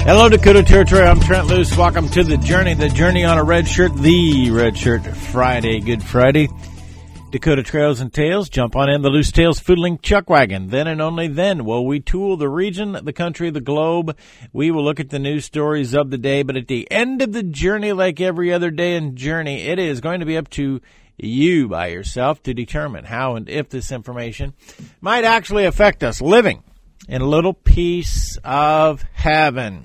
Hello, Dakota Territory. I'm Trent Luce. Welcome to The Journey on a Red Shirt, the Red Shirt Friday, Good Friday. Dakota Trails and Tales, jump on in the Loose Tales Foodling Chuck Wagon. Then and only then will we tool the region, the country, the globe. We will look at the news stories of the day, but at the end of the journey, like every other day in Journey, it is going to be up to you by yourself to determine how and if this information might actually affect us living in a little piece of heaven.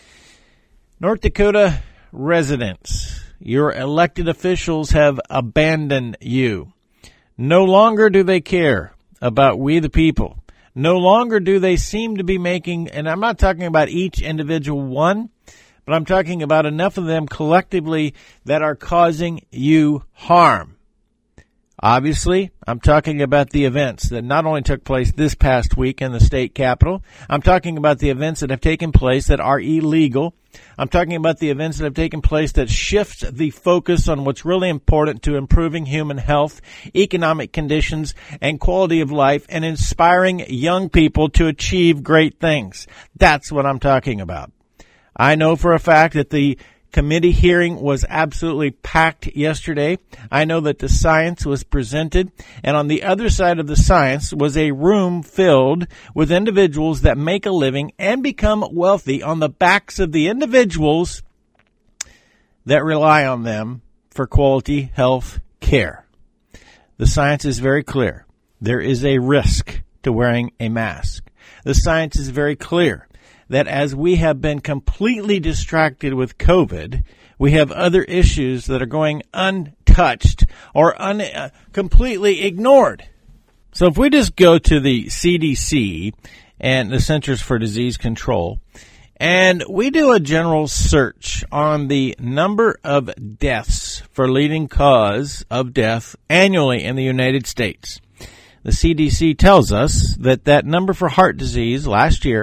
North Dakota residents, your elected officials have abandoned you. No longer do they care about we the people. No longer do they seem to be making, and I'm not talking about each individual one, but I'm talking about enough of them collectively that are causing you harm. Obviously, I'm talking about the events that not only took place this past week in the state capitol, I'm talking about the events that have taken place that are illegal. I'm talking about the events that have taken place that shift the focus on what's really important to improving human health, economic conditions, and quality of life, and inspiring young people to achieve great things. That's what I'm talking about. I know for a fact that the committee hearing was absolutely packed yesterday. I know that the science was presented, and on the other side of the science was a room filled with individuals that make a living and become wealthy on the backs of the individuals that rely on them for quality health care. The science is very clear. There is a risk to wearing a mask. The science is very clear that as we have been completely distracted with COVID, we have other issues that are going untouched or completely ignored. So if we just go to the CDC and the Centers for Disease Control, and we do a general search on the number of deaths for leading cause of death annually in the United States, the CDC tells us that that number for heart disease last year,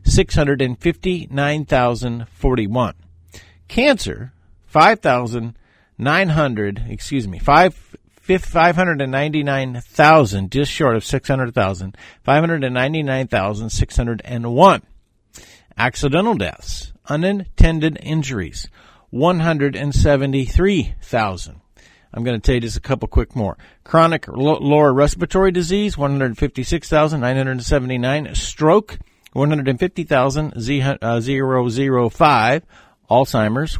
659,041. Cancer, 599,000, just short of 600,000, 599,601. Accidental deaths, unintended injuries, 173,000. I'm going to tell you just a couple quick more. Chronic lower respiratory disease, 156,979. Stroke, 150,005. Alzheimer's,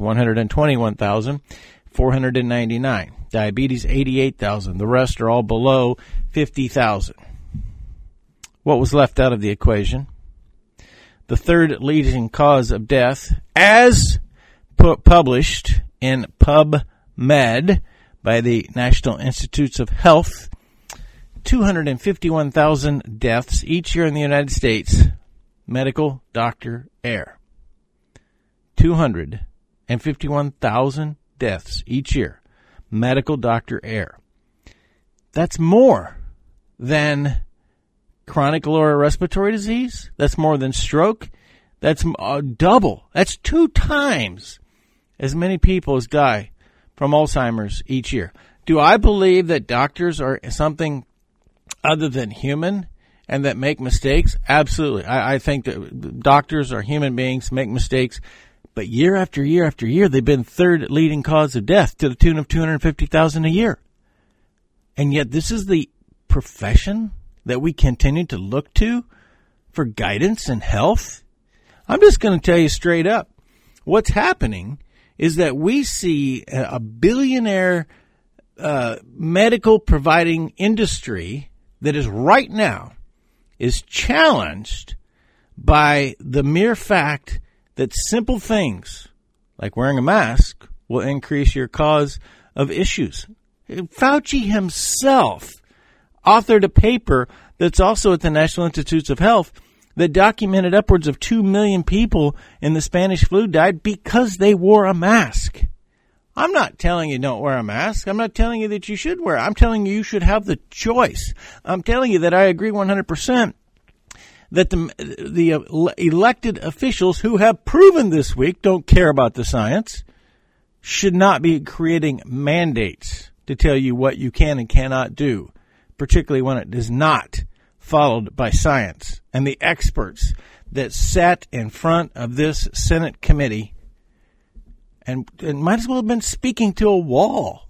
121,499. Diabetes, 88,000. The rest are all below 50,000. What was left out of the equation? The third leading cause of death, as published in PubMed by the National Institutes of Health, 251,000 deaths each year in the United States. Medical doctor error. 251,000 deaths each year. Medical doctor error. That's more than chronic lower respiratory disease. That's more than stroke. That's double. That's 2 times as many people as die from Alzheimer's each year. Do I believe that doctors are something other than human and that make mistakes? Absolutely. I think that doctors are human beings, make mistakes, but year after year after year, they've been third leading cause of death to the tune of 250,000 a year. And yet this is the profession that we continue to look to for guidance and health. I'm just going to tell you straight up, what's happening is that we see a billionaire medical providing industry that is right now is challenged by the mere fact that simple things like wearing a mask will increase your cause of issues. Fauci himself authored a paper that's also at the National Institutes of Health that documented upwards of 2 million people in the Spanish flu died because they wore a mask. I'm not telling you don't wear a mask. I'm not telling you that you should wear it. I'm telling you you should have the choice. I'm telling you that I agree 100% that the elected officials who have proven this week don't care about the science should not be creating mandates to tell you what you can and cannot do, particularly when it is not followed by science and the experts that sat in front of this Senate committee and might as well have been speaking to a wall.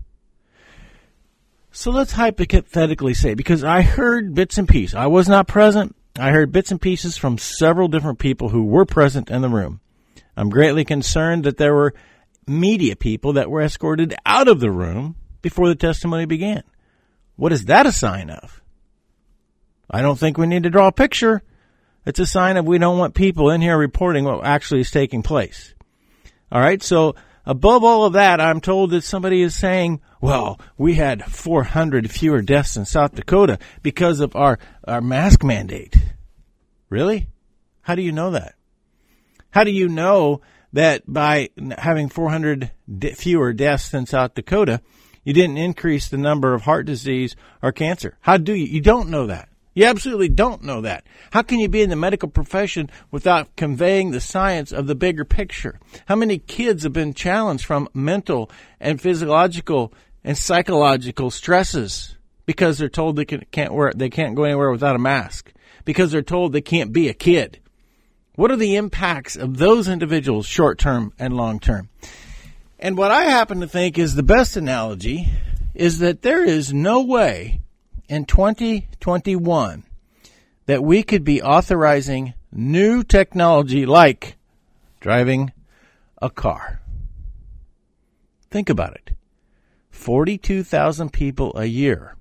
So let's hypothetically say, because I heard bits and pieces. I was not present. I heard bits and pieces from several different people who were present in the room. I'm greatly concerned that there were media people that were escorted out of the room before the testimony began. What is that a sign of? I don't think we need to draw a picture. It's a sign of we don't want people in here reporting what actually is taking place. All right, so above all of that, I'm told that somebody is saying, well, we had 400 fewer deaths in South Dakota because of our mask mandate. Really? How do you know that? How do you know that by having 400 fewer deaths in South Dakota, you didn't increase the number of heart disease or cancer? How do you? You don't know that. You absolutely don't know that. How can you be in the medical profession without conveying the science of the bigger picture? How many kids have been challenged from mental and physiological and psychological stresses because they're told they can't go anywhere without a mask, because they're told they can't be a kid? What are the impacts of those individuals, short-term and long-term? And what I happen to think is the best analogy is that there is no way in 2021 that we could be authorizing new technology like driving a car. Think about it. 42,000 people a year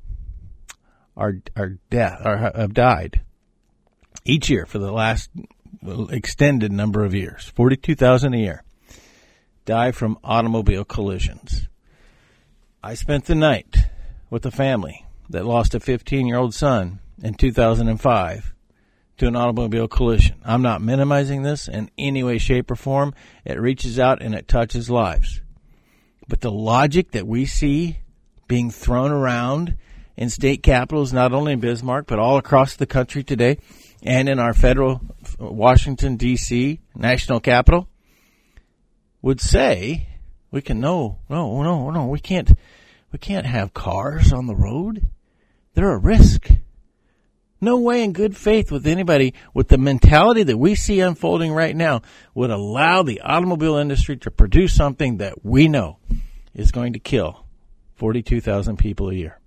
have died each year for the last extended number of years. 42,000 a year die from automobile collisions. I spent the night with a family that lost a 15-year-old son in 2005 to an automobile collision. I'm not minimizing this in any way, shape, or form. It reaches out and it touches lives. But the logic that we see being thrown around in state capitals, not only in Bismarck, but all across the country today, and in our federal Washington, D.C. national capital, would say we can no, we can't have cars on the road. They're a risk. No way in good faith with anybody with the mentality that we see unfolding right now would allow the automobile industry to produce something that we know is going to kill 42,000 people a year.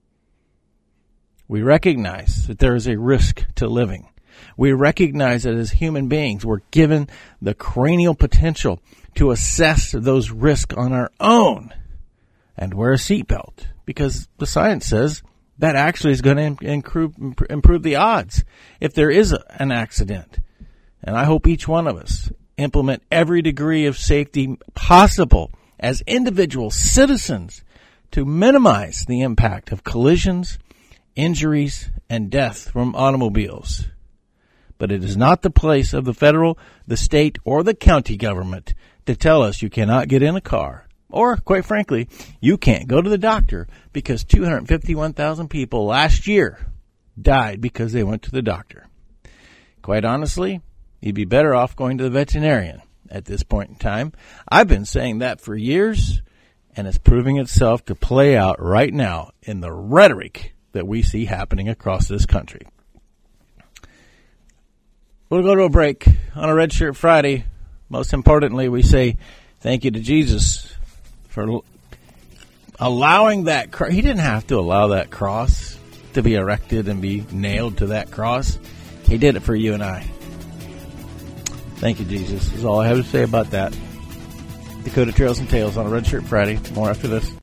We recognize that there is a risk to living. We recognize that as human beings, we're given the cranial potential to assess those risks on our own and wear a seatbelt, because the science says that actually is going to improve the odds if there is an accident. And I hope each one of us implement every degree of safety possible as individual citizens to minimize the impact of collisions, injuries, and death from automobiles. But it is not the place of the federal, the state, or the county government to tell us you cannot get in a car. Or, quite frankly, you can't go to the doctor because 251,000 people last year died because they went to the doctor. Quite honestly, you'd be better off going to the veterinarian at this point in time. I've been saying that for years, and it's proving itself to play out right now in the rhetoric that we see happening across this country. We'll go to a break on a Red Shirt Friday. Most importantly, we say thank you to Jesus for allowing that cross. He didn't have to allow that cross to be erected and be nailed to that cross. He did it for you and I. Thank you, Jesus, is all I have to say about that. Dakota Trails and Tales on a Red Shirt Friday. More after this.